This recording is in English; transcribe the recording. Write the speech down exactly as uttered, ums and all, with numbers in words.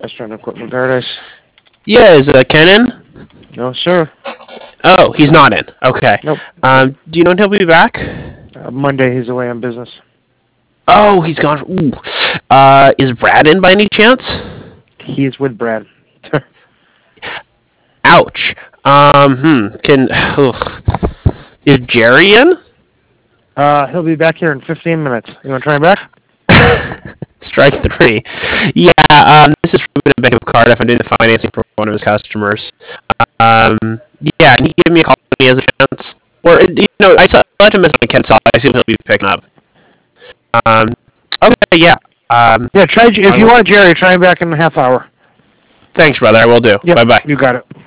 Restaurant Equipment Paradise. Yeah, is uh, Ken in? No, sir. Oh, he's not in. Okay. Nope. Um, do you know when he'll be back? Uh, Monday, he's away on business. Oh, he's gone. Ooh. Uh, is Brad in by any chance? He is with Brad. Ouch. Um, hmm. Can ugh. Is Jerry in? Uh, he'll be back here in fifteen minutes. You want to try him back? Strike three. Yeah, um, this is from Bank of Cardiff. I'm doing the financing for one of his customers. Um, yeah, can you give me a call when he has a chance? Or, you know, I saw I left him as on Kent's, so I assume he'll be picking up. Um, okay, yeah. Um, Yeah, try if you want Jerry, try him back in a half hour. Thanks, brother. I will do. Yep, Bye-bye. you got it.